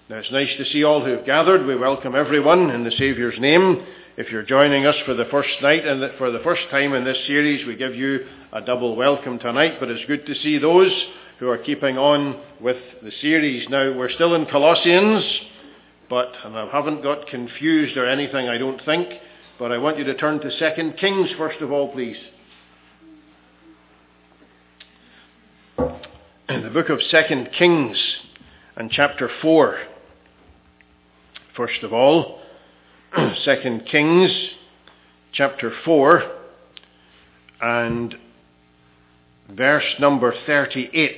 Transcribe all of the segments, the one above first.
Now, it's nice to see all who have gathered. We welcome everyone in the Saviour's name. If you're joining us for the first night and for the first time in this series, we give you a double welcome tonight, but it's good to see those who are keeping on with the series. Now, we're still in Colossians, and I haven't got confused or anything, I don't think, but I want you to turn to 2 Kings first of all, please. In the book of 2 Kings and chapter 4. First of all, 2 Kings chapter 4 and verse number 38.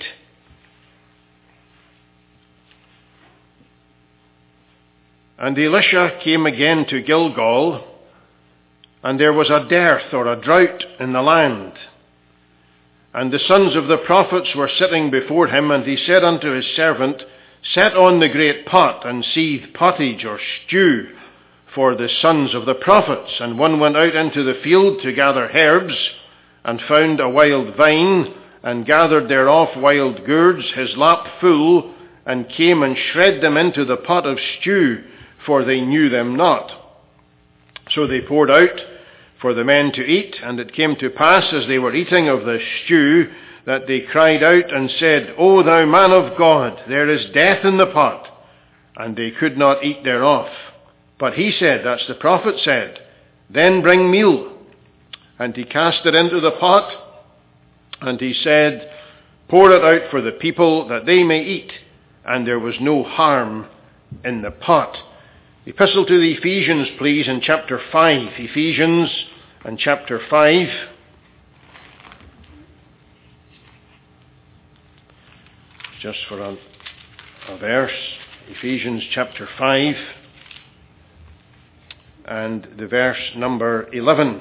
And Elisha came again to Gilgal, and there was a dearth or a drought in the land. And the sons of the prophets were sitting before him, and he said unto his servant, Set on the great pot, and seethe pottage or stew for the sons of the prophets. And one went out into the field to gather herbs, and found a wild vine, and gathered thereof wild gourds, his lap full, and came and shred them into the pot of stew, for they knew them not. So they poured out for the men to eat, and it came to pass, as they were eating of the stew, that they cried out and said, O thou man of God, there is death in the pot. And they could not eat thereof. But he said, that's the prophet said, Then bring meal. And he cast it into the pot, and he said, Pour it out for the people, that they may eat. And there was no harm in the pot. Epistle to the Ephesians, please, in chapter 5. Ephesians and chapter 5. Just for a verse, Ephesians chapter 5 and the verse number 11.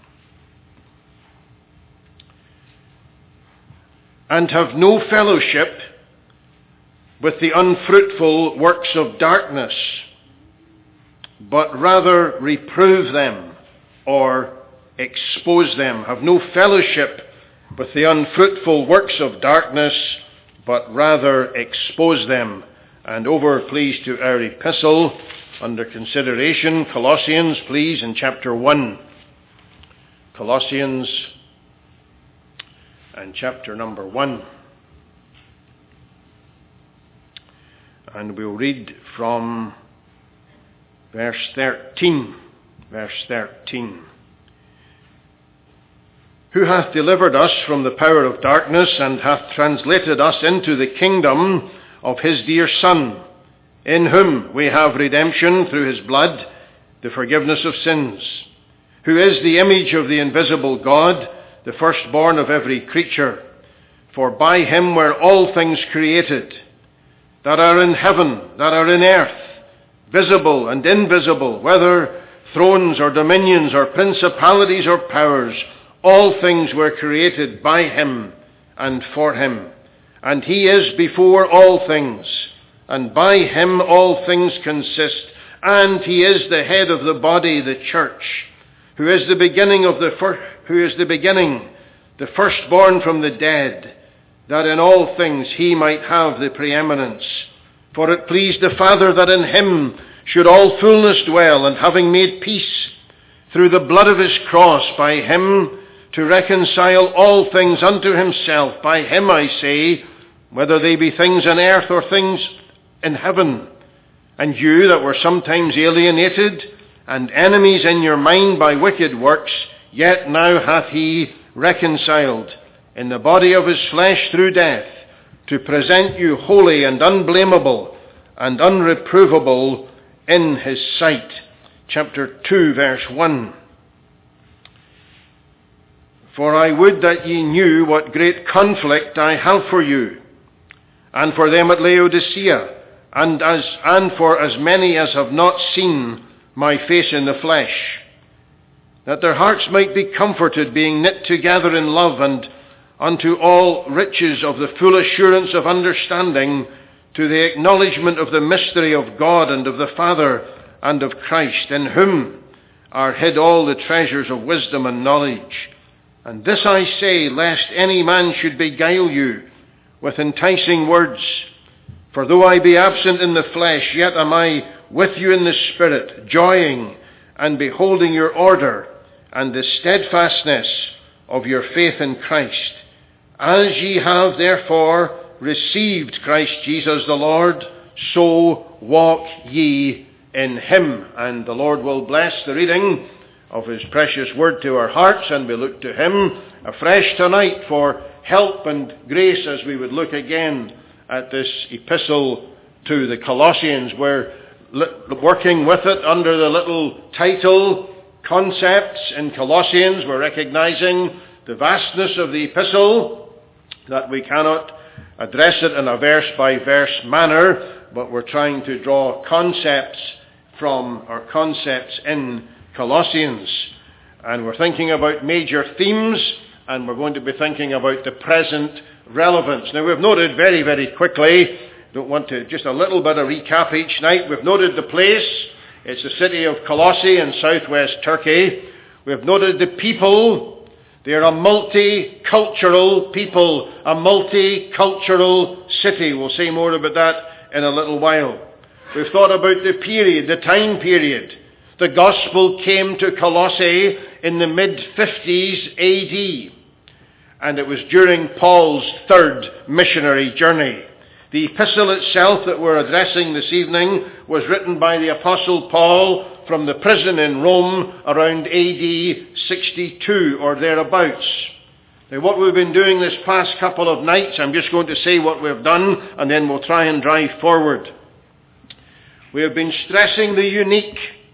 And have no fellowship with the unfruitful works of darkness, but rather reprove them or expose them. Have no fellowship with the unfruitful works of darkness, but rather expose them. And over, please, to our epistle under consideration, Colossians, please, in chapter 1. Colossians and chapter number 1. And we'll read from verse 13. Verse 13. Who hath delivered us from the power of darkness, and hath translated us into the kingdom of his dear Son, in whom we have redemption through his blood, the forgiveness of sins, who is the image of the invisible God, the firstborn of every creature. For by him were all things created, that are in heaven, that are in earth, visible and invisible, whether thrones or dominions or principalities or powers. All things were created by him and for him. And he is before all things, and by him all things consist. And he is the head of the body, the church, who is the beginning, the firstborn from the dead, that in all things he might have the preeminence. For it pleased the Father that in him should all fullness dwell, and having made peace through the blood of his cross, by him to reconcile all things unto himself. By him, I say, whether they be things on earth or things in heaven. And you that were sometimes alienated and enemies in your mind by wicked works, yet now hath he reconciled in the body of his flesh through death, to present you holy and unblameable and unreprovable in his sight. Chapter 2, verse 1. For I would that ye knew what great conflict I have for you, and for them at Laodicea, and for as many as have not seen my face in the flesh, that their hearts might be comforted, being knit together in love, and unto all riches of the full assurance of understanding, to the acknowledgement of the mystery of God and of the Father and of Christ, in whom are hid all the treasures of wisdom and knowledge. And this I say, lest any man should beguile you with enticing words. For though I be absent in the flesh, yet am I with you in the Spirit, joying and beholding your order and the steadfastness of your faith in Christ. As ye have therefore received Christ Jesus the Lord, so walk ye in him. And the Lord will bless the reading of his precious word to our hearts, and we look to him afresh tonight for help and grace as we would look again at this epistle to the Colossians. We're working with it under the little title, Concepts in Colossians. We're recognizing the vastness of the epistle, that we cannot address it in a verse-by-verse manner, but we're trying to draw concepts from our concepts in Colossians. And we're thinking about major themes, and we're going to be thinking about the present relevance. Now, we've noted very, very quickly, don't want to, just a little bit of recap each night. We've noted the place. It's the city of Colossae in southwest Turkey. We've noted the people. They're a multicultural people, a multicultural city. We'll say more about that in a little while. We've thought about the period, the time period. The gospel came to Colossae in the mid-50s AD. And it was during Paul's third missionary journey. The epistle itself that we're addressing this evening was written by the Apostle Paul from the prison in Rome around AD 62 or thereabouts. Now, what we've been doing this past couple of nights, I'm just going to say what we've done, and then we'll try and drive forward. We have been stressing the unique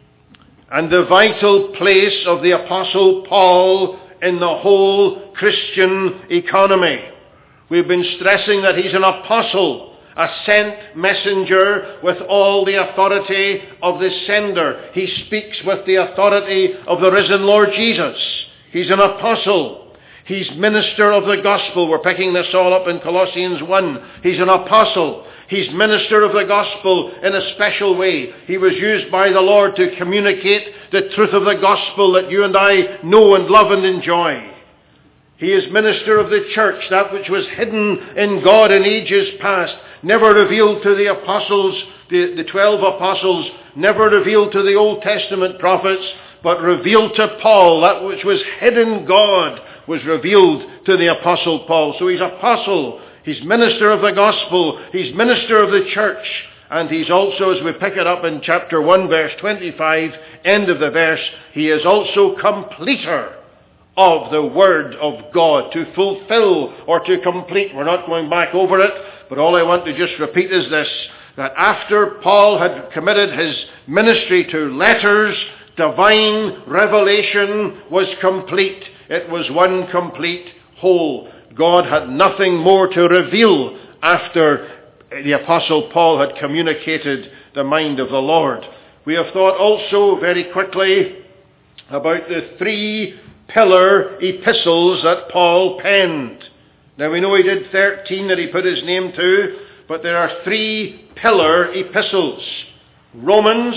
and the vital place of the Apostle Paul in the whole Christian economy. We've been stressing that he's an apostle, a sent messenger with all the authority of the sender. He speaks with the authority of the risen Lord Jesus. He's an apostle. He's minister of the gospel. We're picking this all up in Colossians 1. He's an apostle. He's minister of the gospel in a special way. He was used by the Lord to communicate the truth of the gospel that you and I know and love and enjoy. He is minister of the church, that which was hidden in God in ages past, never revealed to the apostles, the 12 apostles, never revealed to the Old Testament prophets, but revealed to Paul. That which was hidden God was revealed to the apostle Paul. So he's apostle. He's minister of the gospel. He's minister of the church. And he's also, as we pick it up in chapter 1, verse 25, end of the verse, he is also completer of the word of God, to fulfill or to complete. We're not going back over it, but all I want to just repeat is this, that after Paul had committed his ministry to letters, divine revelation was complete. It was one complete whole. God had nothing more to reveal after the Apostle Paul had communicated the mind of the Lord. We have thought also very quickly about the three pillar epistles that Paul penned. Now we know he did 13 that he put his name to, but there are three pillar epistles. Romans,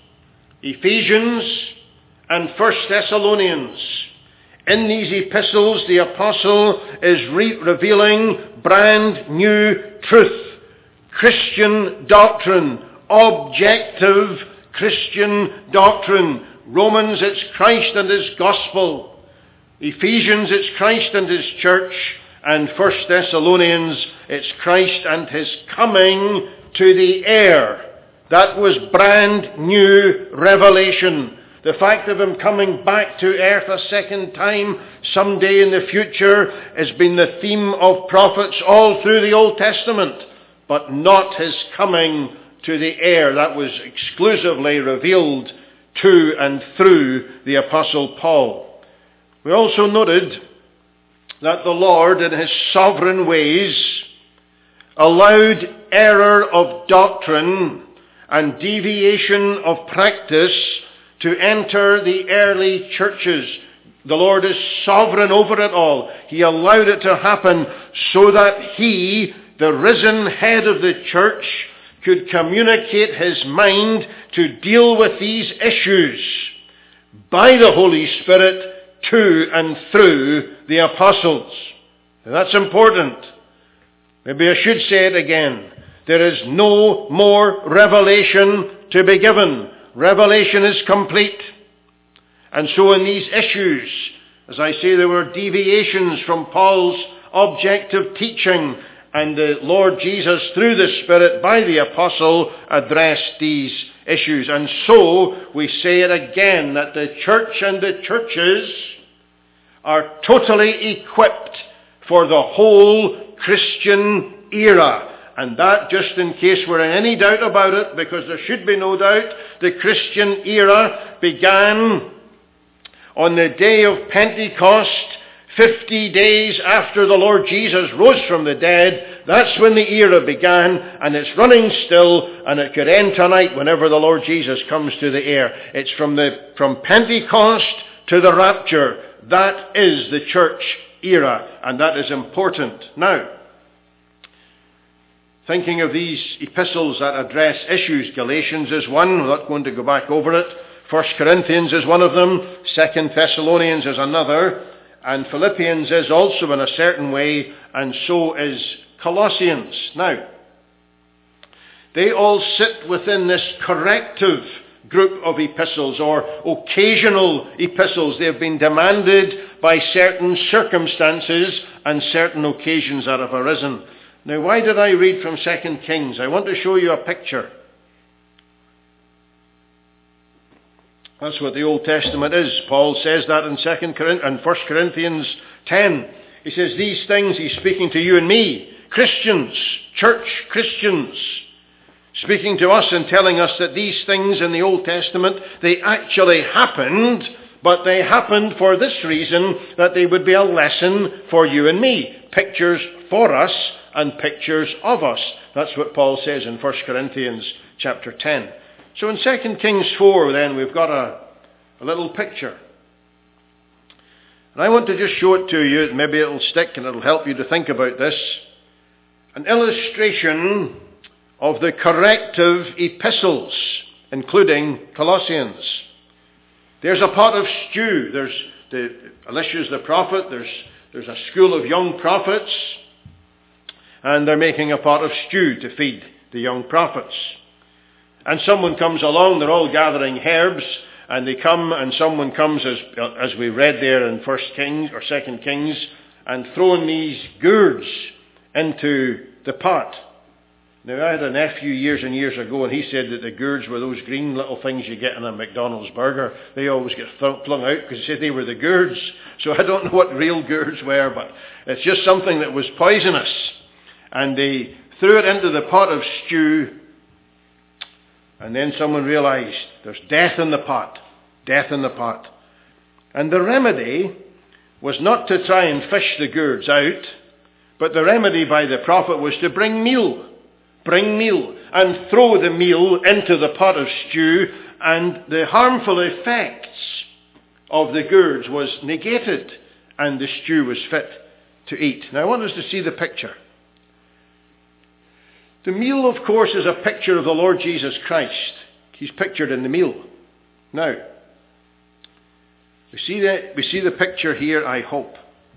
Ephesians, and 1 Thessalonians. In these epistles, the apostle is revealing brand new truth, Christian doctrine, objective Christian doctrine. Romans, it's Christ and his gospel. Ephesians, it's Christ and his church. And 1 Thessalonians, it's Christ and his coming to the heir. That was brand new revelation. The fact of him coming back to earth a second time, someday in the future, has been the theme of prophets all through the Old Testament, but not his coming to the heir. That was exclusively revealed to and through the Apostle Paul. We also noted that the Lord, in his sovereign ways, allowed error of doctrine and deviation of practice to enter the early churches. The Lord is sovereign over it all. He allowed it to happen so that he, the risen head of the church, could communicate his mind to deal with these issues by the Holy Spirit to and through the apostles. Now that's important. Maybe I should say it again. There is no more revelation to be given. Revelation is complete. And so in these issues, as I say, there were deviations from Paul's objective teaching, and the Lord Jesus, through the Spirit, by the apostle, addressed these issues. And so, we say it again, that the church and the churches are totally equipped for the whole Christian era. And that, just in case we're in any doubt about it, because there should be no doubt, the Christian era began on the day of Pentecost, 50 days after the Lord Jesus rose from the dead. That's when the era began, and it's running still, and it could end tonight whenever the Lord Jesus comes to the air. It's from Pentecost to the rapture. That is the church era, and that is important. Now, thinking of these epistles that address issues, Galatians is one. We're not going to go back over it. 1 Corinthians is one of them. 2 Thessalonians is another. And Philippians is also in a certain way, and so is Colossians. Now, they all sit within this corrective group of epistles, or occasional epistles. They have been demanded by certain circumstances and certain occasions that have arisen. Now, why did I read from 2 Kings? I want to show you a picture. That's what the Old Testament is. Paul says that in 1 Corinthians 10. He says, these things, he's speaking to you and me, Christians, church Christians, speaking to us and telling us that these things in the Old Testament, they actually happened, but they happened for this reason, that they would be a lesson for you and me. Pictures for us and pictures of us. That's what Paul says in 1 Corinthians chapter 10. So in 2 Kings 4 then we've got a little picture. And I want to just show it to you. Maybe it'll stick and it'll help you to think about this. An illustration of the corrective epistles, including Colossians. There's a pot of stew. There's Elisha's the prophet. There's a school of young prophets. And they're making a pot of stew to feed the young prophets. And someone comes along, they're all gathering herbs, and they come, and someone comes, as we read there in 1 Kings or 2 Kings, and throwing these gourds into the pot. Now, I had a nephew years and years ago, and he said that the gourds were those green little things you get in a McDonald's burger. They always get flung out because he said they were the gourds. So I don't know what real gourds were, but it's just something that was poisonous. And they threw it into the pot of stew. And then someone realized there's death in the pot. Death in the pot. And the remedy was not to try and fish the gourds out, but the remedy by the prophet was to bring meal. Bring meal. And throw the meal into the pot of stew, and the harmful effects of the gourds was negated, and the stew was fit to eat. Now I want us to see the picture. The meal, of course, is a picture of the Lord Jesus Christ. He's pictured in the meal. Now, we see the picture here, I hope.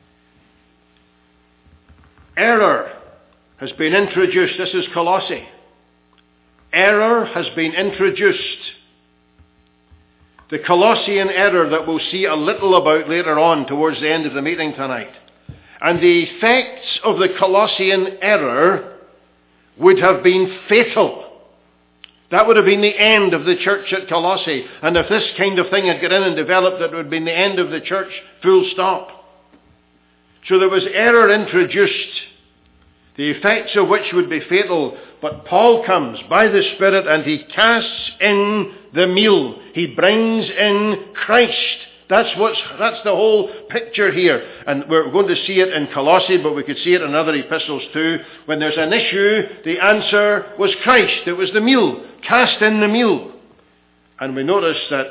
Error has been introduced. This is Colossae. Error has been introduced. The Colossian error that we'll see a little about later on towards the end of the meeting tonight. And the effects of the Colossian error would have been fatal. That would have been the end of the church at Colossae. And if this kind of thing had got in and developed, that would have been the end of the church, full stop. So there was error introduced, the effects of which would be fatal. But Paul comes by the Spirit and he casts in the meal. He brings in Christ. That's the whole picture here. And we're going to see it in Colossae, but we could see it in other epistles too. When there's an issue, the answer was Christ. It was the meal. Cast in the meal. And we notice that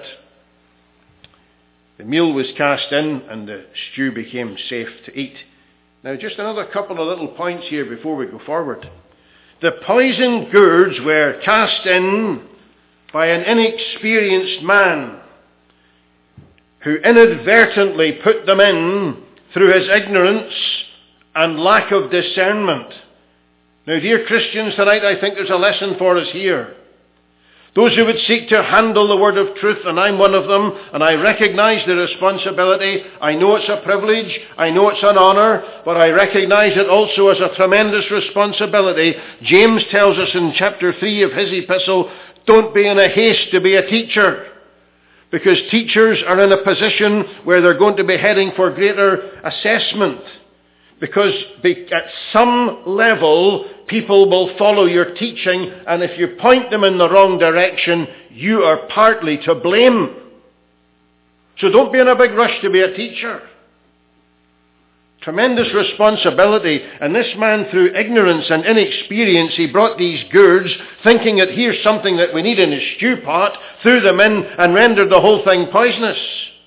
the meal was cast in and the stew became safe to eat. Now just another couple of little points here before we go forward. The poisoned gourds were cast in by an inexperienced man who inadvertently put them in through his ignorance and lack of discernment. Now, dear Christians, tonight I think there's a lesson for us here. Those who would seek to handle the word of truth, and I'm one of them, and I recognize the responsibility. I know it's a privilege, I know it's an honor, but I recognize it also as a tremendous responsibility. James tells us in chapter 3 of his epistle, don't be in a haste to be a teacher, because teachers are in a position where they're going to be heading for greater assessment. Because at some level, people will follow your teaching, and if you point them in the wrong direction, you are partly to blame. So don't be in a big rush to be a teacher. Tremendous responsibility. And this man, through ignorance and inexperience, he brought these gourds, thinking that here's something that we need in a stew pot, threw them in, and rendered the whole thing poisonous.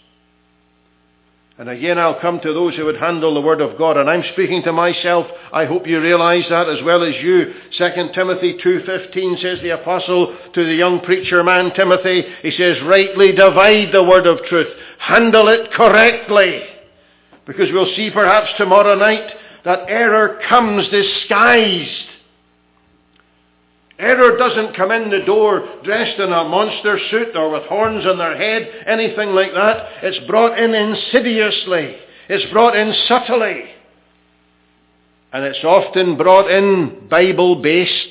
And again, I'll come to those who would handle the word of God. And I'm speaking to myself. I hope you realize that as well as you. 2 Timothy 2:15 says the apostle to the young preacher man Timothy, he says, rightly divide the word of truth. Handle it correctly. Because we'll see perhaps tomorrow night that error comes disguised. Error doesn't come in the door dressed in a monster suit or with horns on their head, anything like that. It's brought in insidiously. It's brought in subtly. And it's often brought in Bible-based.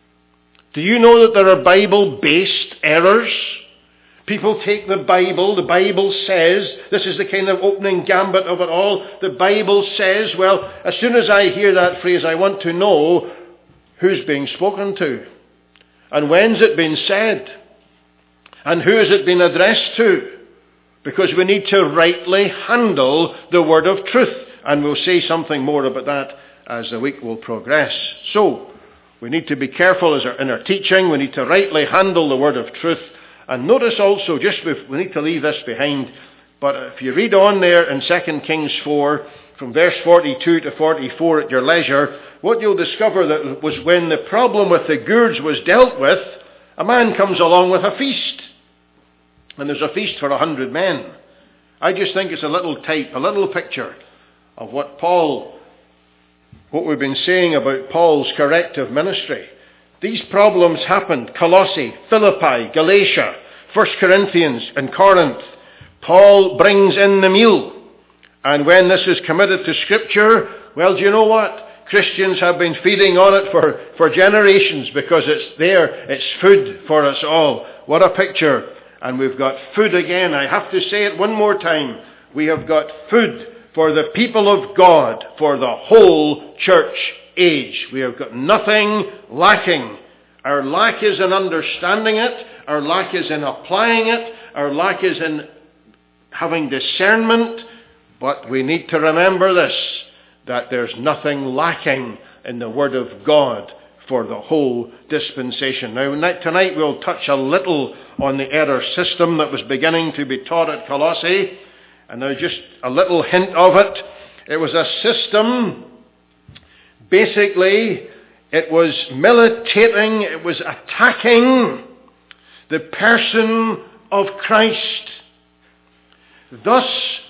Do you know that there are Bible-based errors? People take the Bible says, this is the kind of opening gambit of it all, the Bible says, well, as soon as I hear that phrase, I want to know who's being spoken to? And when's it been said? And who has it been addressed to? Because we need to rightly handle the word of truth. And we'll say something more about that as the week will progress. So, we need to be careful in our teaching. We need to rightly handle the word of truth. And notice also, we need to leave this behind, but if you read on there in 2 Kings 4, from verse 42 to 44 at your leisure, what you'll discover that was when the problem with the gourds was dealt with, a man comes along with a feast. And there's a feast for 100 men. I just think it's a little type, a little picture of what we've been saying about Paul's corrective ministry. These problems happened. Colossae, Philippi, Galatia, 1 Corinthians, and Corinth. Paul brings in the meal. And when this is committed to Scripture, well, do you know what? Christians have been feeding on it for generations because it's there. It's food for us all. What a picture. And we've got food again. I have to say it one more time. We have got food for the people of God, for the whole church age. We have got nothing lacking. Our lack is in understanding it. Our lack is in applying it. Our lack is in having discernment. But we need to remember this, that there's nothing lacking in the Word of God for the whole dispensation. Now, tonight we'll touch a little on the error system that was beginning to be taught at Colossae. And now just a little hint of it. It was a system, basically, it was militating, it was attacking the person of Christ, thus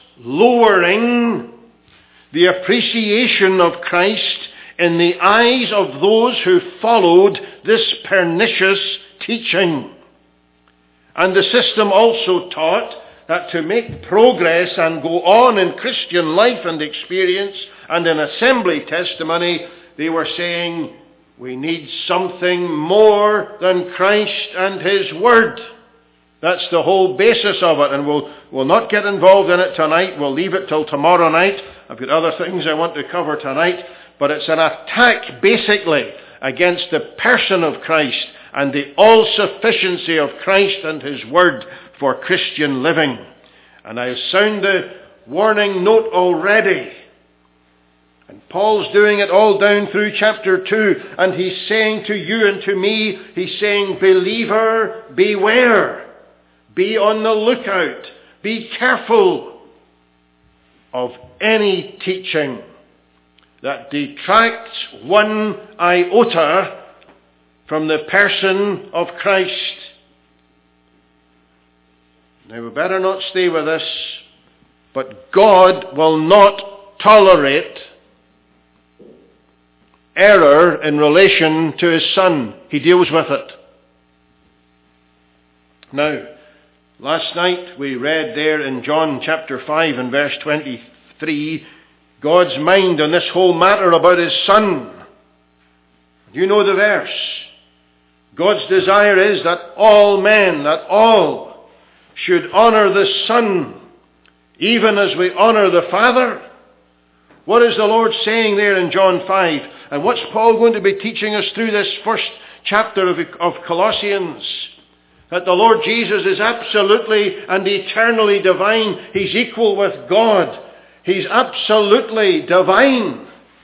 lowering the appreciation of Christ in the eyes of those who followed this pernicious teaching. And the system also taught that to make progress and go on in Christian life and experience and in assembly testimony, they were saying, we need something more than Christ and His Word. That's the whole basis of it, and we'll not get involved in it tonight. We'll leave it till tomorrow night. I've got other things I want to cover tonight, but it's an attack basically against the person of Christ and the all-sufficiency of Christ and His Word for Christian living. And I sound the warning note already. And Paul's doing it all down through chapter 2, and he's saying to you and to me, he's saying, believer, beware. Be on the lookout. Be careful of any teaching that detracts one iota from the person of Christ. Now we better not stay with this, but God will not tolerate error in relation to his Son. He deals with it. Now, last night we read there in John chapter 5 and verse 23, God's mind on this whole matter about his Son. You know the verse. God's desire is that all men, that all should honor the Son, even as we honor the Father. What is the Lord saying there in John 5? And what's Paul going to be teaching us through this first chapter of Colossians? That the Lord Jesus is absolutely and eternally divine. He's equal with God. He's absolutely divine.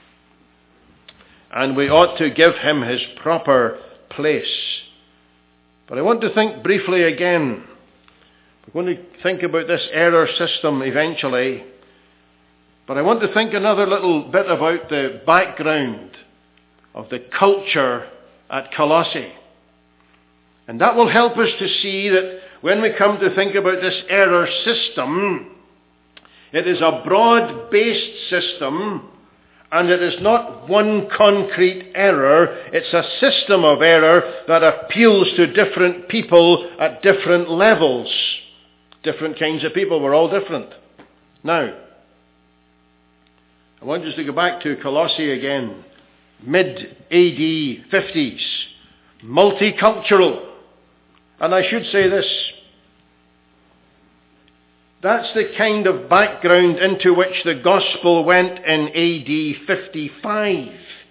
And we ought to give him his proper place. But I want to think briefly again. We're going to think about this error system eventually. But I want to think another little bit about the background of the culture at Colossae. And that will help us to see that when we come to think about this error system, it is a broad-based system, and it is not one concrete error. It's a system of error that appeals to different people at different levels. Different kinds of people. We're all different. Now, I want us to go back to Colossae again. Mid-AD 50s. Multicultural. And I should say this. That's the kind of background into which the gospel went in AD 55.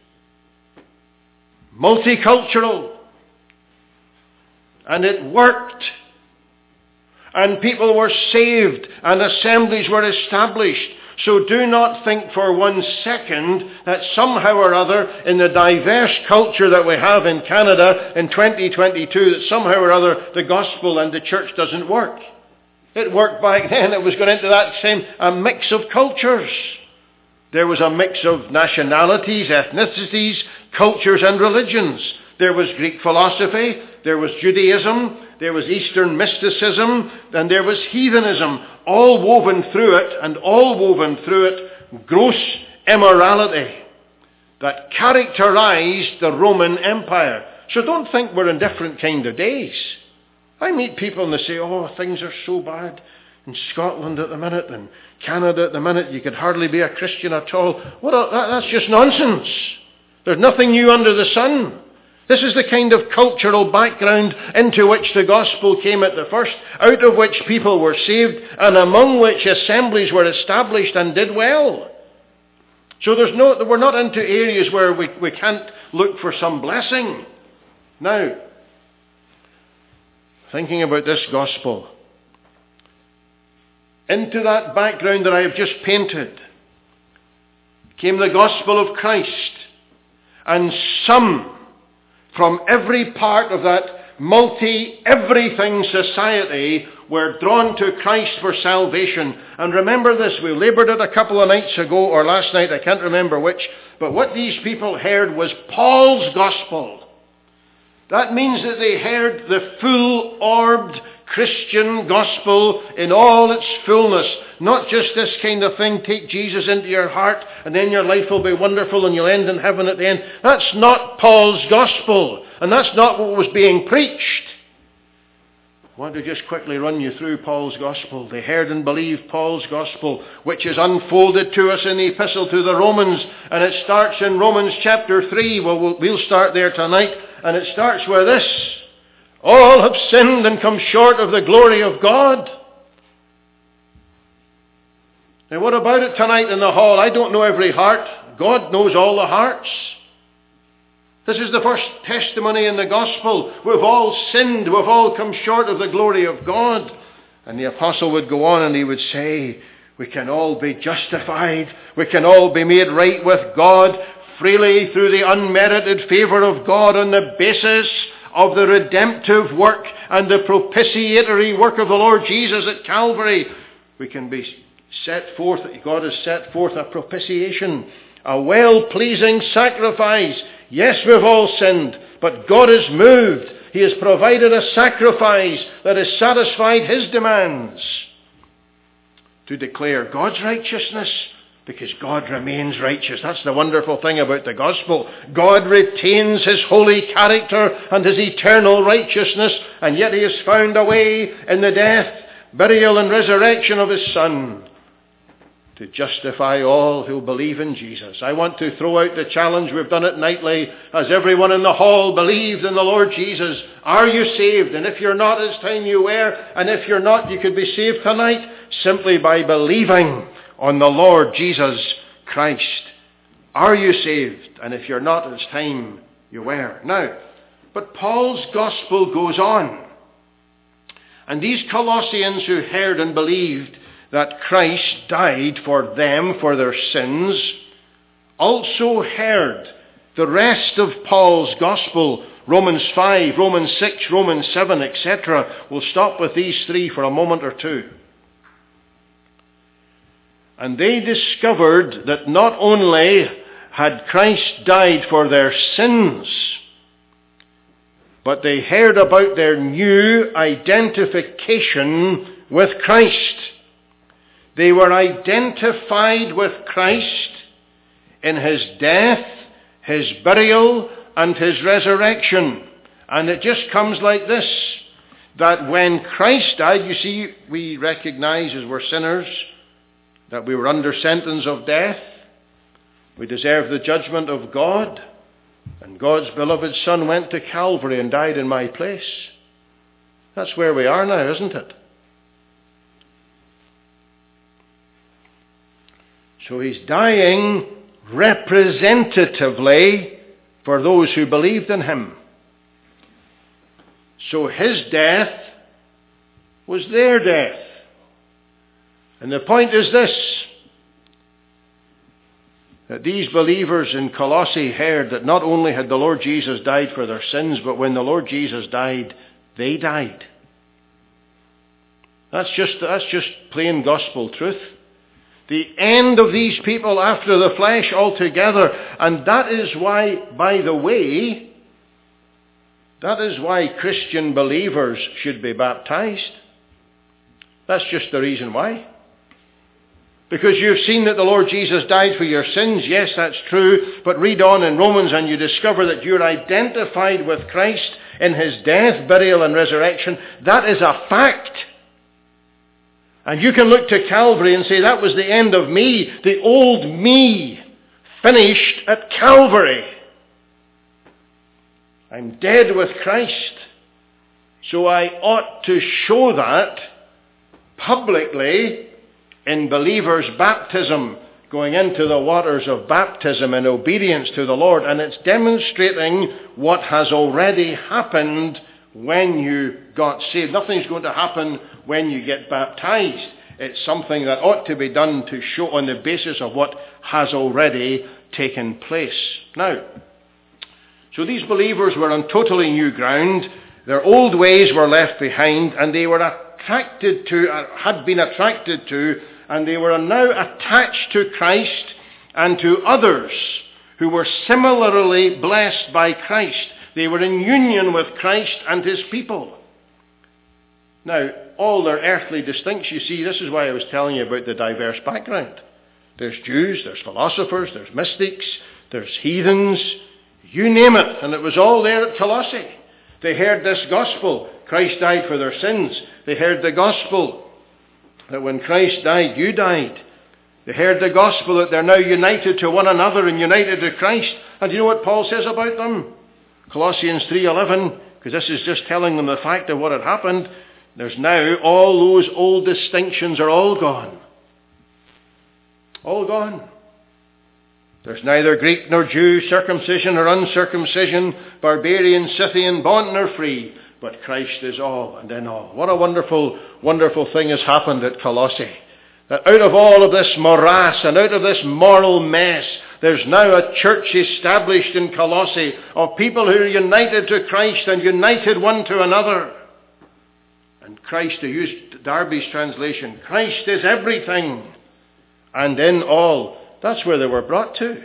Multicultural. And it worked. And people were saved and assemblies were established. So do not think for 1 second that somehow or other in the diverse culture that we have in Canada in 2022 that somehow or other the gospel and the church doesn't work. It worked back then. It was going into that same a mix of cultures. There was a mix of nationalities, ethnicities, cultures and religions. There was Greek philosophy, there was Judaism, there was Eastern mysticism, and there was heathenism, all woven through it, gross immorality that characterized the Roman Empire. So don't think we're in different kind of days. I meet people and they say, oh, things are so bad in Scotland at the minute and Canada at the minute, you could hardly be a Christian at all. That's just nonsense. There's nothing new under the sun. This is the kind of cultural background into which the gospel came at the first, out of which people were saved, and among which assemblies were established and did well. So we're not into areas where we can't look for some blessing. Now, thinking about this gospel, into that background that I have just painted, came the gospel of Christ, and some from every part of that multi-everything society were drawn to Christ for salvation. And remember this, we laboured it a couple of nights ago, or last night, I can't remember which, but what these people heard was Paul's gospel. That means that they heard the full-orbed Christian gospel in all its fullness. Not just this kind of thing, take Jesus into your heart and then your life will be wonderful and you'll end in heaven at the end. That's not Paul's gospel. And that's not what was being preached. I want to just quickly run you through Paul's gospel. They heard and believed Paul's gospel, which is unfolded to us in the epistle to the Romans. And it starts in Romans chapter 3. We'll start there tonight. And it starts with this. All have sinned and come short of the glory of God. Now what about it tonight in the hall? I don't know every heart. God knows all the hearts. This is the first testimony in the gospel. We've all sinned. We've all come short of the glory of God. And the apostle would go on and he would say, we can all be justified. We can all be made right with God freely through the unmerited favour of God on the basis of the redemptive work and the propitiatory work of the Lord Jesus at Calvary. We can be set forth, God has set forth a propitiation, a well-pleasing sacrifice. Yes, we've all sinned, but God is moved. He has provided a sacrifice that has satisfied his demands to declare God's righteousness Because God remains righteous. That's the wonderful thing about the gospel. God retains his holy character and his eternal righteousness, and yet he has found a way in the death, burial, and resurrection of his Son to justify all who believe in Jesus. I want to throw out the challenge. We've done it nightly. Has everyone in the hall believed in the Lord Jesus? Are you saved? And if you're not, it's time you were. And if you're not, you could be saved tonight simply by believing on the Lord Jesus Christ. Are you saved? And if you're not, it's time you were. Now, but Paul's gospel goes on. And these Colossians who heard and believed that Christ died for them, for their sins, also heard the rest of Paul's gospel, Romans 5, Romans 6, Romans 7, etc. We'll stop with these three for a moment or two. And they discovered that not only had Christ died for their sins, but they heard about their new identification with Christ. They were identified with Christ in his death, his burial, and his resurrection. And it just comes like this, that when Christ died, you see, we recognize as we're sinners that we were under sentence of death. We deserve the judgment of God. And God's beloved Son went to Calvary and died in my place. That's where we are now, isn't it? So he's dying representatively for those who believed in him. So his death was their death. And the point is this, that these believers in Colossae heard that not only had the Lord Jesus died for their sins, but when the Lord Jesus died, they died. That's just plain gospel truth. The end of these people after the flesh altogether. And that is why, by the way, that is why Christian believers should be baptized. That's just the reason why. Because you've seen that the Lord Jesus died for your sins. Yes, that's true. But read on in Romans and you discover that you're identified with Christ in his death, burial, and resurrection. That is a fact. And you can look to Calvary and say, that was the end of me. The old me finished at Calvary. I'm dead with Christ. So I ought to show that publicly in believers' baptism, going into the waters of baptism in obedience to the Lord. And it's demonstrating what has already happened when you got saved. Nothing's going to happen when you get baptized. It's something that ought to be done to show on the basis of what has already taken place. Now, so these believers were on totally new ground. Their old ways were left behind, and they were had been attracted to, and they were now attached to Christ and to others who were similarly blessed by Christ. They were in union with Christ and his people. Now, all their earthly distinctions, you see, this is why I was telling you about the diverse background. There's Jews, there's philosophers, there's mystics, there's heathens, you name it. And it was all there at Colossae. They heard this gospel. Christ died for their sins. They heard the gospel that when Christ died, you died. They heard the gospel that they're now united to one another and united to Christ. And do you know what Paul says about them? Colossians 3:11, because this is just telling them the fact of what had happened. There's now all those old distinctions are all gone. All gone. There's neither Greek nor Jew, circumcision or uncircumcision, barbarian, Scythian, bond nor free, but Christ is all and in all. What a wonderful, wonderful thing has happened at Colossae. That out of all of this morass and out of this moral mess, there's now a church established in Colossae of people who are united to Christ and united one to another. And Christ, to use Darby's translation, Christ is everything and in all. That's where they were brought to.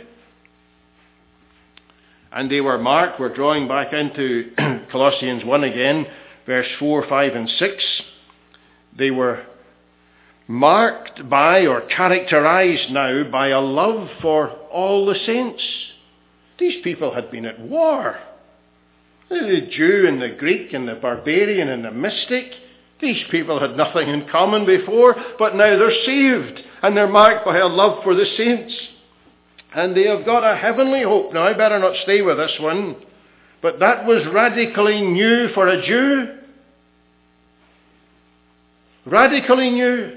And they were marked, we're drawing back into Colossians 1 again, verse 4, 5 and 6. They were marked by or characterized now by a love for all the saints. These people had been at war. The Jew and the Greek and the barbarian and the mystic, these people had nothing in common before, but now they're saved and they're marked by a love for the saints. And they have got a heavenly hope. Now I better not stay with this one, but that was radically new for a Jew. Radically new.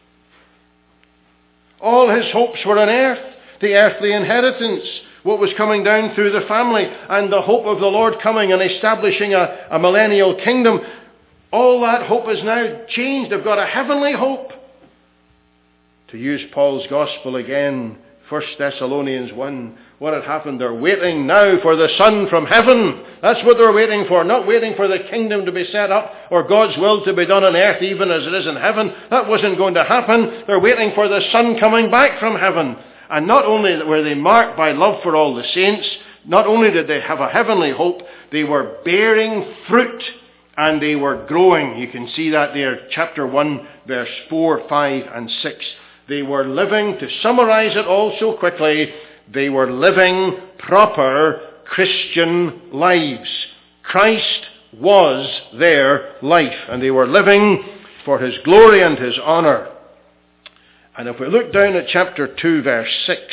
All his hopes were on earth, the earthly inheritance, what was coming down through the family, and the hope of the Lord coming and establishing a millennial kingdom. All that hope is now changed. They've got a heavenly hope. To use Paul's gospel again, 1 Thessalonians 1, what had happened? They're waiting now for the Son from heaven. That's what they're waiting for. Not waiting for the kingdom to be set up or God's will to be done on earth even as it is in heaven. That wasn't going to happen. They're waiting for the Son coming back from heaven. And not only were they marked by love for all the saints, not only did they have a heavenly hope, they were bearing fruit and they were growing. You can see that there, chapter 1, verse 4, 5 and 6. They were living, to summarize it all so quickly, they were living proper Christian lives. Christ was their life, and they were living for his glory and his honor. And if we look down at chapter 2, verse 6,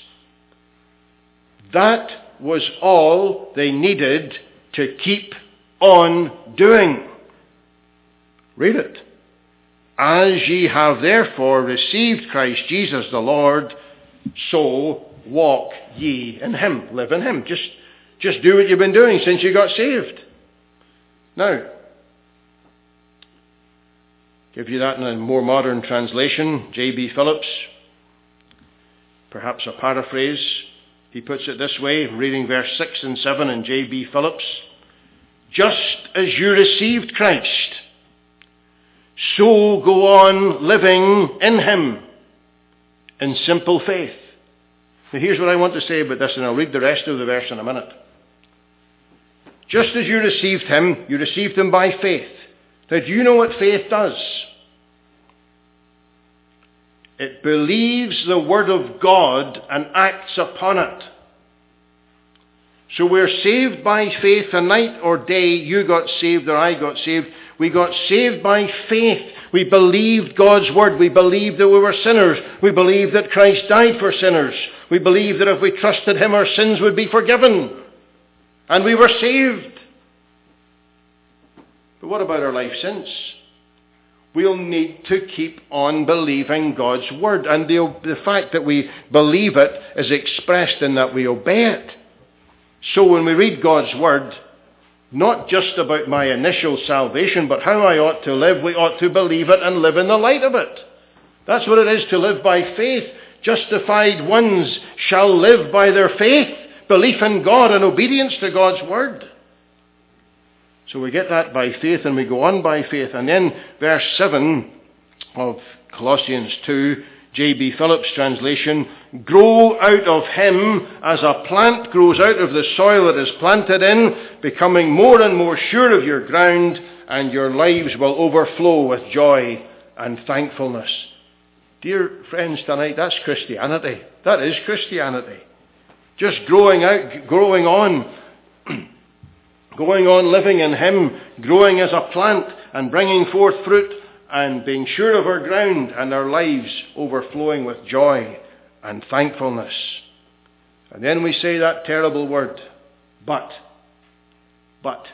that was all they needed to keep on doing. Read it. As ye have therefore received Christ Jesus the Lord, so walk ye in him. Live in him. Just do what you've been doing since you got saved. Now, give you that in a more modern translation, J.B. Phillips. Perhaps a paraphrase. He puts it this way, reading verse 6 and 7 in J.B. Phillips. Just as you received Christ, so go on living in him in simple faith. Now here's what I want to say about this, and I'll read the rest of the verse in a minute. Just as you received him by faith. Now do you know what faith does? It believes the word of God and acts upon it. So we're saved by faith. A night or day you got saved or I got saved. We got saved by faith. We believed God's word. We believed that we were sinners. We believed that Christ died for sinners. We believed that if we trusted him our sins would be forgiven. And we were saved. But what about our life since? We'll need to keep on believing God's word. And the fact that we believe it is expressed in that we obey it. So when we read God's word, not just about my initial salvation, but how I ought to live, we ought to believe it and live in the light of it. That's what it is to live by faith. Justified ones shall live by their faith, belief in God and obedience to God's word. So we get that by faith and we go on by faith. And then verse 7 of Colossians 2, J.B. Phillips' translation, grow out of him as a plant grows out of the soil it is planted in, becoming more and more sure of your ground, and your lives will overflow with joy and thankfulness. Dear friends, tonight, that's Christianity. That is Christianity. Just growing out, growing on, going on living in him, growing as a plant and bringing forth fruit and being sure of our ground and our lives overflowing with joy and thankfulness. And then we say that terrible word, but. But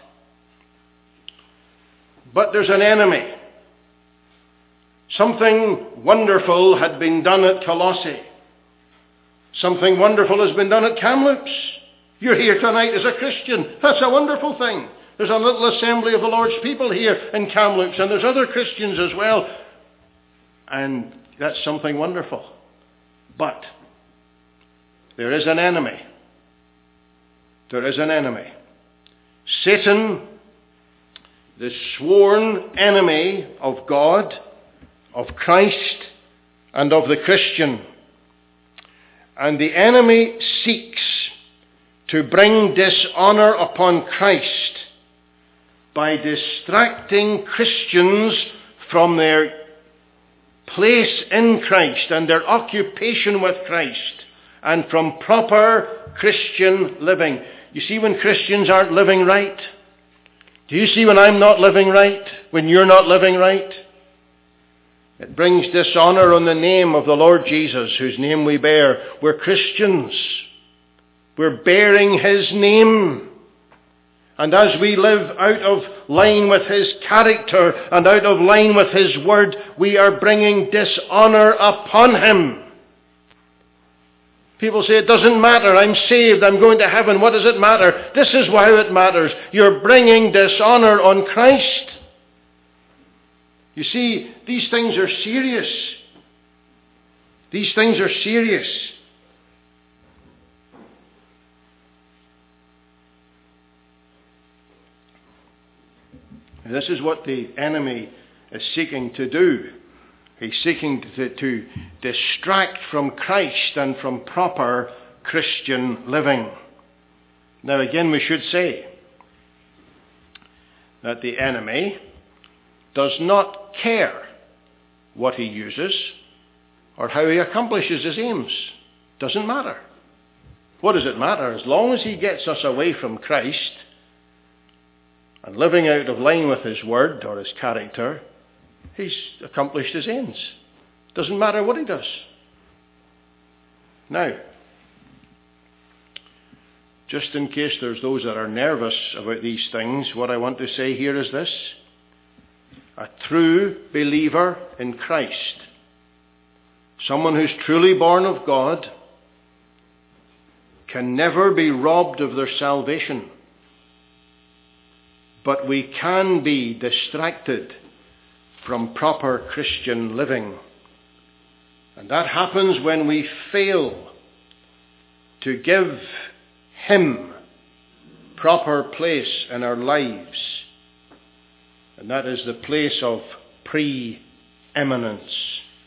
there's an enemy. Something wonderful had been done at Colossae. Something wonderful has been done at Kamloops. You're here tonight as a Christian. That's a wonderful thing. There's a little assembly of the Lord's people here in Kamloops, and there's other Christians as well. And that's something wonderful. But there is an enemy. There is an enemy. Satan, the sworn enemy of God, of Christ, and of the Christian. And the enemy seeks to bring dishonor upon Christ by distracting Christians from their place in Christ and their occupation with Christ, and from proper Christian living. You see when Christians aren't living right? Do you see when I'm not living right? When you're not living right? It brings dishonor on the name of the Lord Jesus, whose name we bear. We're Christians. We're bearing his name. And as we live out of line with his character and out of line with his word, we are bringing dishonor upon him. People say, it doesn't matter, I'm saved, I'm going to heaven, what does it matter? This is why it matters. You're bringing dishonor on Christ. You see, these things are serious. These things are serious. And this is what the enemy is seeking to do. He's seeking to distract from Christ and from proper Christian living. Now again, we should say that the enemy does not care what he uses or how he accomplishes his aims. Doesn't matter. What does it matter? As long as he gets us away from Christ and living out of line with his word or his character, he's accomplished his ends. Doesn't matter what he does. Now, just in case there's those that are nervous about these things, what I want to say here is this. A true believer in Christ, someone who's truly born of God, can never be robbed of their salvation. But we can be distracted from proper Christian living. And that happens when we fail to give him proper place in our lives. And that is the place of preeminence.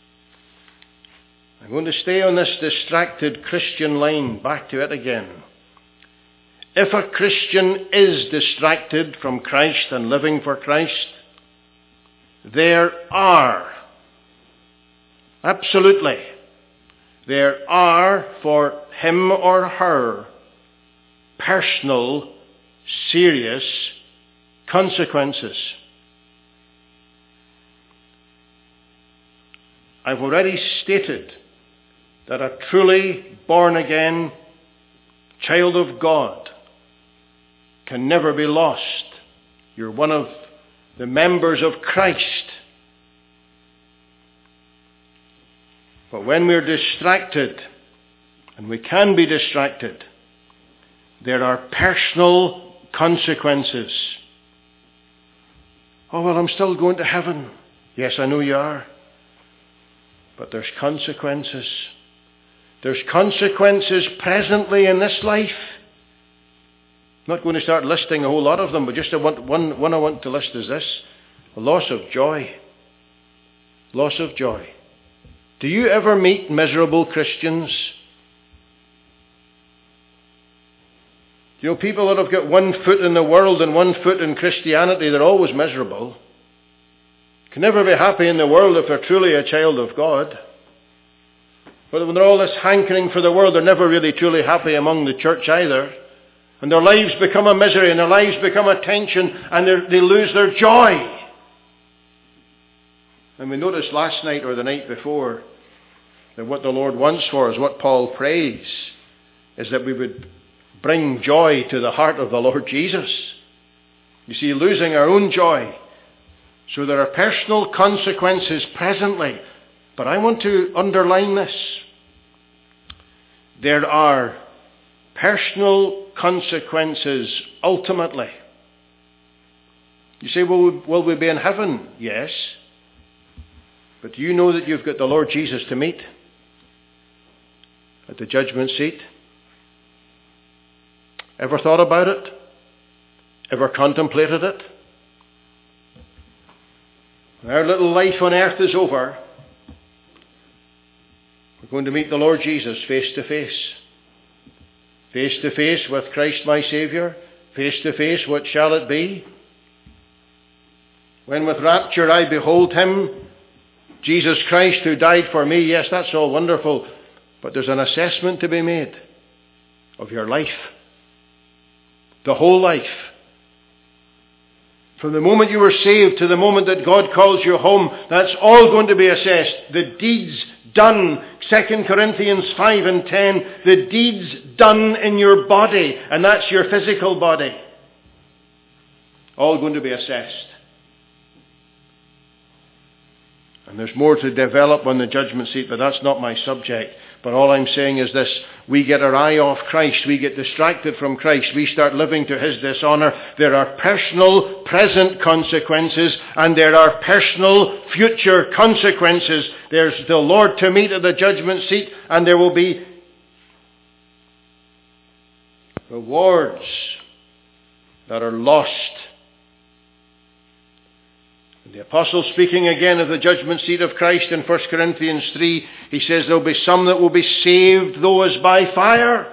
I'm going to stay on this distracted Christian line, back to it again. If a Christian is distracted from Christ and living for Christ, there are for him or her personal, serious consequences. I've already stated that a truly born-again child of God can never be lost. You're one of the members of Christ. But when we're distracted, and we can be distracted, there are personal consequences. Oh, well, I'm still going to heaven. Yes, I know you are. But there's consequences. There's consequences presently in this life. I'm not going to start listing a whole lot of them, but just one I want to list is this. A loss of joy. Loss of joy. Do you ever meet miserable Christians? You know, people that have got one foot in the world and one foot in Christianity, they're always miserable. Can never be happy in the world if they're truly a child of God. But when they're all this hankering for the world, they're never really truly happy among the church either. And their lives become a misery, and their lives become a tension, and they lose their joy. And we noticed last night or the night before that what the Lord wants for us, what Paul prays, is that we would bring joy to the heart of the Lord Jesus. You see, losing our own joy. So there are personal consequences presently. But I want to underline this. There are personal consequences ultimately. You say, well, will we be in heaven? Yes. But do you know that you've got the Lord Jesus to meet at the judgment seat? Ever thought about it? Ever contemplated it? Our little life on earth is over. We're going to meet the Lord Jesus face to face. Face to face with Christ my Saviour. Face to face, what shall it be? When with rapture I behold him, Jesus Christ who died for me, yes, that's all wonderful, but there's an assessment to be made of your life. The whole life. From the moment you were saved to the moment that God calls you home, that's all going to be assessed. The deeds done, 2 Corinthians 5 and 10, the deeds done in your body, and that's your physical body. All going to be assessed. And there's more to develop on the judgment seat, but that's not my subject. But all I'm saying is this: we get our eye off Christ, we get distracted from Christ, we start living to his dishonour. There are personal present consequences, and there are personal future consequences. There's the Lord to meet at the judgment seat, and there will be rewards that are lost. The apostle, speaking again of the judgment seat of Christ in 1 Corinthians 3, he says there will be some that will be saved, though as by fire.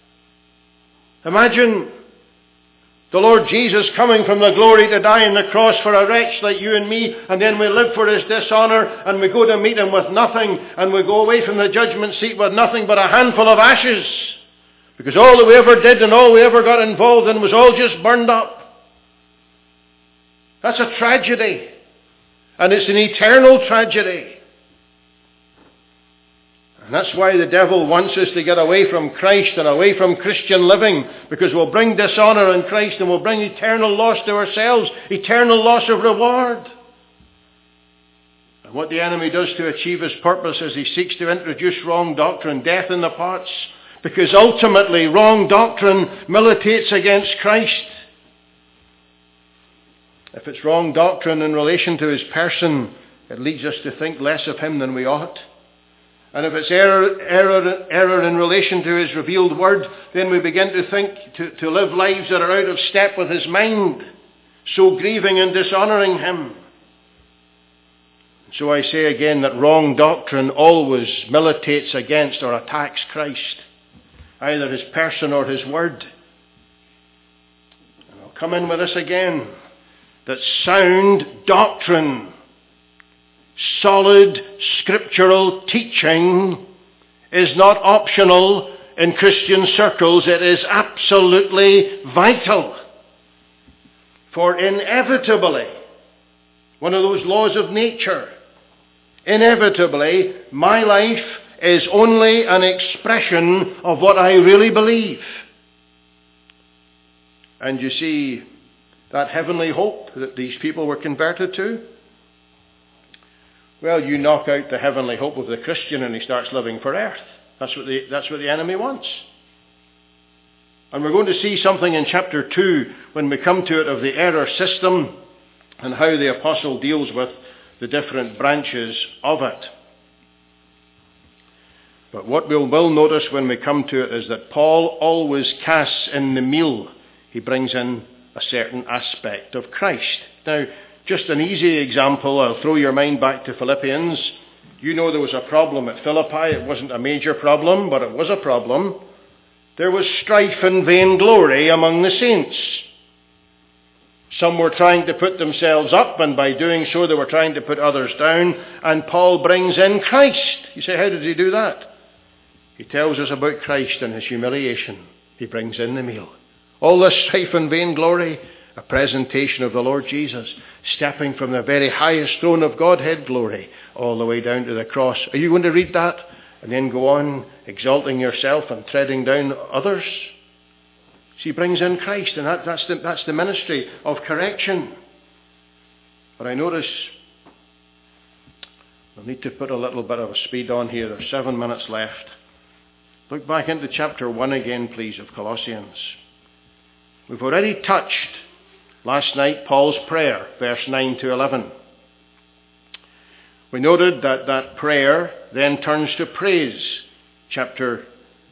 Imagine the Lord Jesus coming from the glory to die on the cross for a wretch like you and me, and then we live for his dishonour, and we go to meet him with nothing, and we go away from the judgment seat with nothing but a handful of ashes, because all that we ever did and all we ever got involved in was all just burned up. That's a tragedy. And it's an eternal tragedy. And that's why the devil wants us to get away from Christ and away from Christian living, because we'll bring dishonour in Christ and we'll bring eternal loss to ourselves, eternal loss of reward. And what the enemy does to achieve his purpose is he seeks to introduce wrong doctrine, death in the parts, because ultimately wrong doctrine militates against Christ. If it's wrong doctrine in relation to his person, it leads us to think less of him than we ought. And if it's error in relation to his revealed word, then we begin to think, to live lives that are out of step with his mind, so grieving and dishonouring him. So I say again that wrong doctrine always militates against or attacks Christ, either his person or his word. And I'll come in with this again. That sound doctrine, solid scriptural teaching is not optional in Christian circles. It is absolutely vital. For inevitably, one of those laws of nature, inevitably, my life is only an expression of what I really believe. And you see, that heavenly hope that these people were converted to, well, you knock out the heavenly hope of the Christian and he starts living for earth. That's what the enemy wants. And we're going to see something in chapter 2 when we come to it of the error system and how the apostle deals with the different branches of it. But what we will notice when we come to it is that Paul always casts in the meal. He brings in a certain aspect of Christ. Now, just an easy example, I'll throw your mind back to Philippians. You know there was a problem at Philippi. It wasn't a major problem, but it was a problem. There was strife and vainglory among the saints. Some were trying to put themselves up, and by doing so they were trying to put others down, and Paul brings in Christ. You say, how did he do that? He tells us about Christ and his humiliation. He brings in the meal. All this strife and vainglory, a presentation of the Lord Jesus, stepping from the very highest throne of Godhead glory all the way down to the cross. Are you going to read that and then go on exalting yourself and treading down others? So he brings in Christ, and that's the ministry of correction. But I notice we'll need to put a little bit of a speed on here. There's 7 minutes left. Look back into chapter 1 again, please, of Colossians. We've already touched last night Paul's prayer, verse 9 to 11. We noted that that prayer then turns to praise, chapter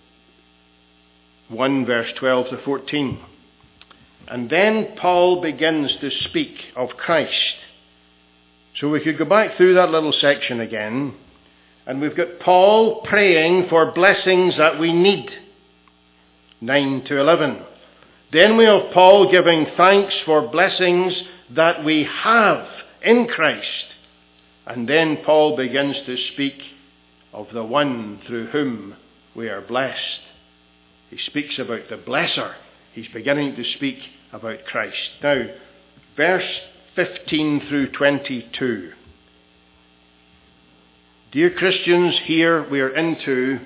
1, verse 12 to 14. And then Paul begins to speak of Christ. So we could go back through that little section again, and we've got Paul praying for blessings that we need, 9 to 11. Then we have Paul giving thanks for blessings that we have in Christ. And then Paul begins to speak of the one through whom we are blessed. He speaks about the blesser. He's beginning to speak about Christ. Now, verse 15 through 22. Dear Christians, here we are into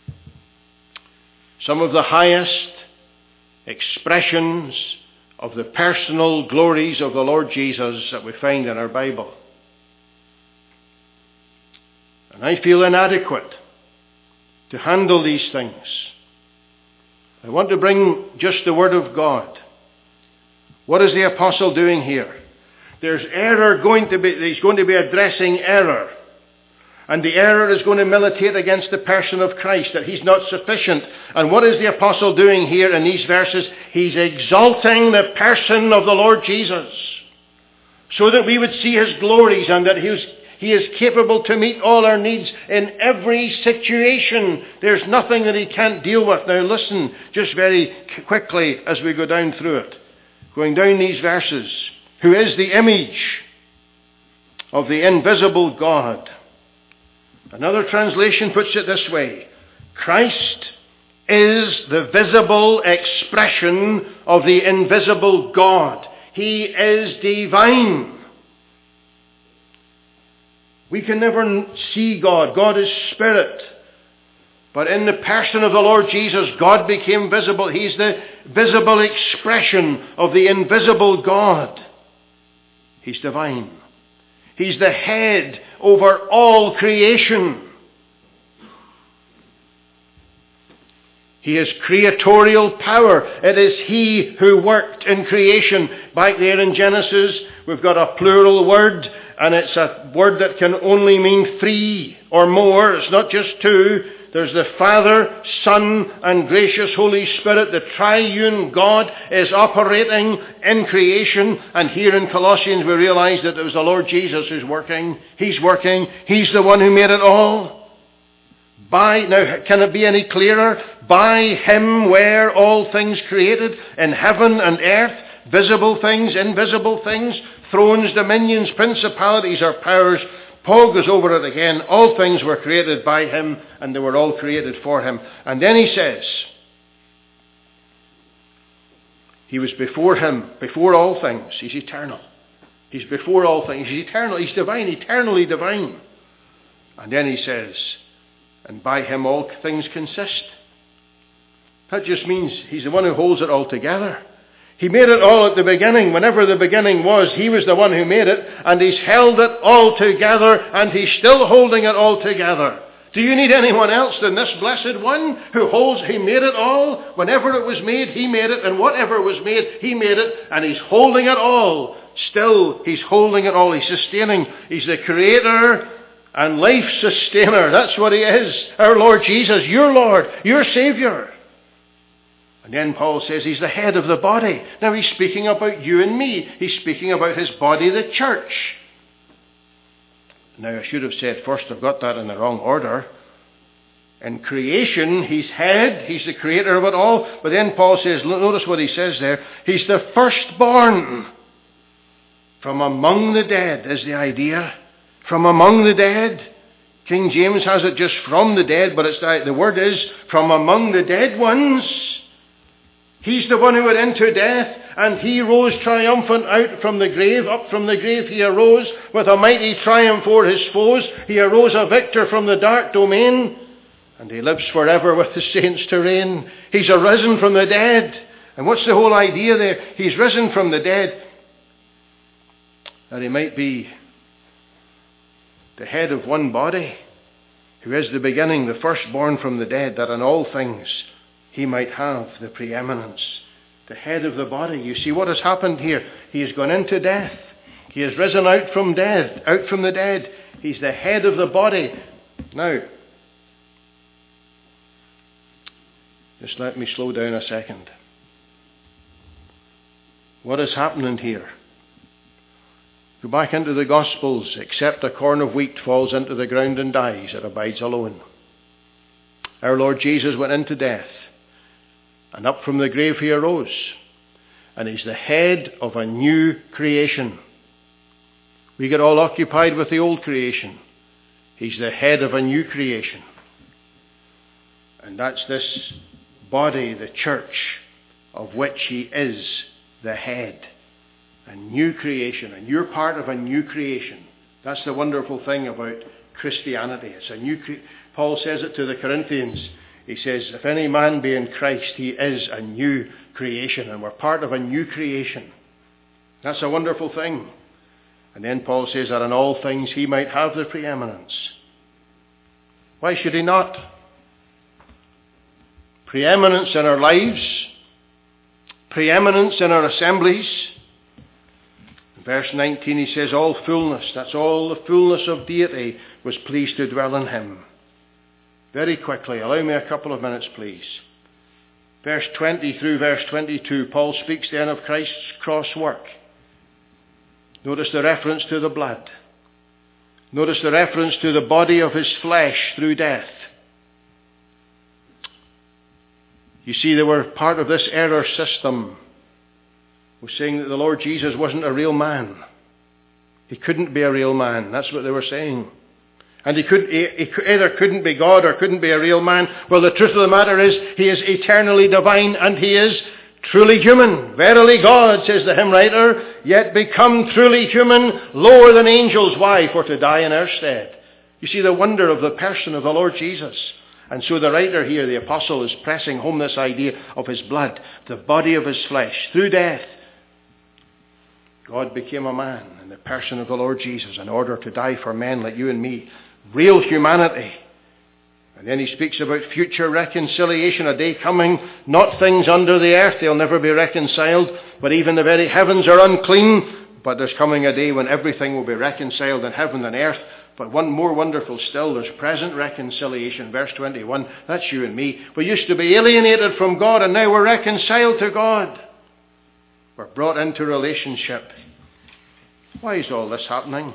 some of the highest expressions of the personal glories of the Lord Jesus that we find in our Bible. And I feel inadequate to handle these things. I want to bring just the Word of God. What is the apostle doing here? There's error he's going to be addressing error. And the error is going to militate against the person of Christ, that he's not sufficient. And what is the apostle doing here in these verses? He's exalting the person of the Lord Jesus, so that we would see his glories and that he is capable to meet all our needs in every situation. There's nothing that he can't deal with. Now listen, just very quickly as we go down through it. Going down these verses. Who is the image of the invisible God? Another translation puts it this way. Christ is the visible expression of the invisible God. He is divine. We can never see God. God is spirit. But in the person of the Lord Jesus, God became visible. He's the visible expression of the invisible God. He's divine. He's the head over all creation. He has creatorial power. It is he who worked in creation. Back there in Genesis, we've got a plural word, and it's a word that can only mean three or more. It's not just two. There's the Father, Son, and gracious Holy Spirit. The triune God is operating in creation. And here in Colossians we realize that it was the Lord Jesus who's working. He's working. He's the one who made it all. Now, can it be any clearer? By him were all things created, in heaven and earth, visible things, invisible things, thrones, dominions, principalities, or powers. Paul goes over it again. All things were created by him, and they were all created for him. And then he says, he was before him, before all things. He's eternal. He's before all things. He's eternal. He's divine, eternally divine. And then he says, and by him all things consist. That just means he's the one who holds it all together. He made it all at the beginning. Whenever the beginning was, he was the one who made it, and he's held it all together, and he's still holding it all together. Do you need anyone else than this blessed one he made it all? Whenever it was made, he made it, and whatever was made, he made it, and he's holding it all. Still, he's holding it all. He's sustaining. He's the creator and life sustainer. That's what he is. Our Lord Jesus, your Lord, your Savior. And then Paul says he's the head of the body. Now he's speaking about you and me. He's speaking about his body, the church. Now I should have said first, I've got that in the wrong order. In creation, he's head. He's the creator of it all. But then Paul says, notice what he says there. He's the firstborn from among the dead is the idea. From among the dead. King James has it just from the dead, but the word is from among the dead ones. He's the one who went into death, and he rose triumphant out from the grave. Up from the grave he arose with a mighty triumph over his foes. He arose a victor from the dark domain, and he lives forever with the saints to reign. He's arisen from the dead. And what's the whole idea there? He's risen from the dead, that he might be the head of one body, who is the beginning, the firstborn from the dead, that in all things he might have the preeminence. The head of the body. You see what has happened here? He has gone into death. He has risen out from the dead. He's the head of the body. Now, just let me slow down a second. What is happening here? Go back into the Gospels. Except a corn of wheat falls into the ground and dies, it abides alone. Our Lord Jesus went into death. And up from the grave he arose. And he's the head of a new creation. We get all occupied with the old creation. He's the head of a new creation. And that's this body, the church, of which he is the head. A new creation. And you're part of a new creation. That's the wonderful thing about Christianity. It's a new Paul says it to the Corinthians. He says, if any man be in Christ, he is a new creation. And we're part of a new creation. That's a wonderful thing. And then Paul says that in all things he might have the preeminence. Why should he not? Preeminence in our lives. Preeminence in our assemblies. In verse 19 he says, all fullness, that's all the fullness of deity, was pleased to dwell in him. Very quickly, allow me a couple of minutes, please. Verse 20 through verse 22, Paul speaks then of Christ's cross work. Notice the reference to the blood. Notice the reference to the body of his flesh through death. You see, they were part of this error system, was saying that the Lord Jesus wasn't a real man. He couldn't be a real man. That's what they were saying. And he either couldn't be God or couldn't be a real man. Well, the truth of the matter is, he is eternally divine and he is truly human. Verily God, says the hymn writer, yet become truly human, lower than angels. Why? For to die in our stead. You see the wonder of the person of the Lord Jesus. And so the writer here, the apostle, is pressing home this idea of his blood, the body of his flesh. Through death, God became a man in the person of the Lord Jesus in order to die for men like you and me. Real humanity. And then he speaks about future reconciliation, a day coming, not things under the earth, they'll never be reconciled, but even the very heavens are unclean. But there's coming a day when everything will be reconciled in heaven and earth. But one more wonderful still, there's present reconciliation. Verse 21, that's you and me. We used to be alienated from God and now we're reconciled to God. We're brought into relationship. Why is all this happening?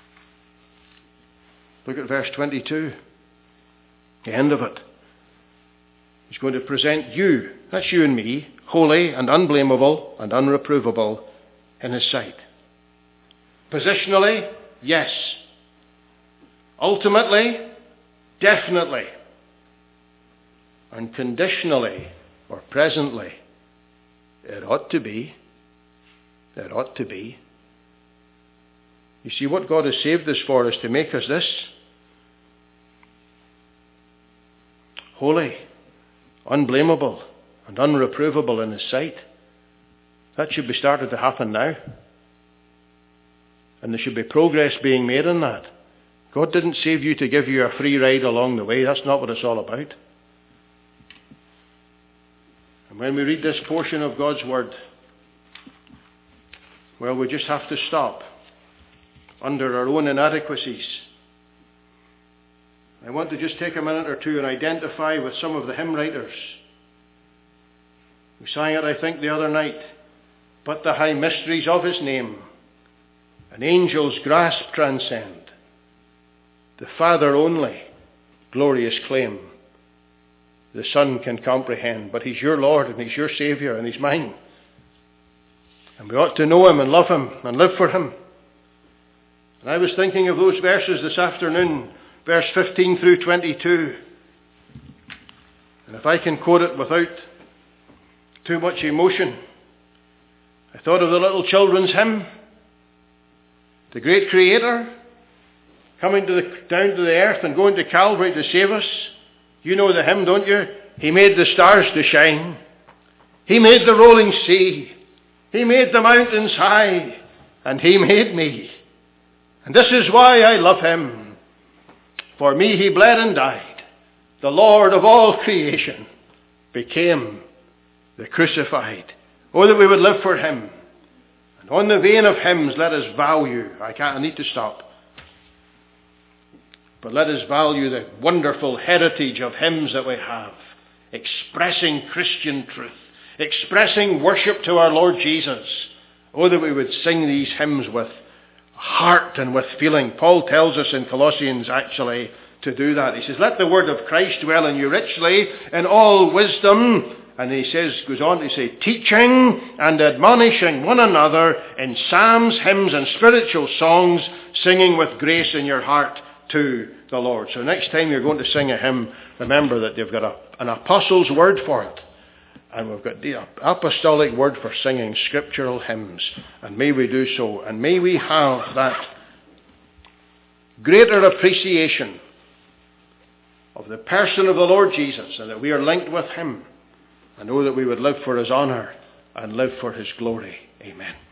Look at verse 22. The end of it. He's going to present you, that's you and me, holy and unblameable and unreprovable in his sight. Positionally, yes. Ultimately, definitely. And conditionally, or presently, it ought to be. It ought to be. You see, what God has saved us for is to make us this. Holy, unblameable, and unreprovable in his sight. That should be started to happen now. And there should be progress being made in that. God didn't save you to give you a free ride along the way. That's not what it's all about. And when we read this portion of God's Word, well, we just have to stop under our own inadequacies. I want to just take a minute or two and identify with some of the hymn writers. We sang it, I think, the other night. But the high mysteries of his name, an angel's grasp transcend. The Father only, glorious claim, the Son can comprehend. But he's your Lord and he's your Saviour and he's mine. And we ought to know him and love him and live for him. And I was thinking of those verses this afternoon, verse 15 through 22. And if I can quote it without too much emotion, I thought of the little children's hymn. The great Creator coming down to the earth and going to Calvary to save us. You know the hymn, don't you? He made the stars to shine. He made the rolling sea. He made the mountains high. And he made me. And this is why I love him. For me he bled and died. The Lord of all creation became the crucified. Oh, that we would live for him. And on the vein of hymns, let us value. I need to stop. But let us value the wonderful heritage of hymns that we have. Expressing Christian truth. Expressing worship to our Lord Jesus. Oh, that we would sing these hymns with heart and with feeling. Paul tells us in Colossians actually to do that. He says, let the word of Christ dwell in you richly in all wisdom And he goes on to say, teaching and admonishing one another in psalms, hymns, and spiritual songs, singing with grace in your heart to the Lord. So next time you're going to sing a hymn, remember that they've got an apostle's word for it. And we've got the apostolic word for singing scriptural hymns. And may we do so. And may we have that greater appreciation of the person of the Lord Jesus, and that we are linked with him. And know that we would live for his honour and live for his glory. Amen.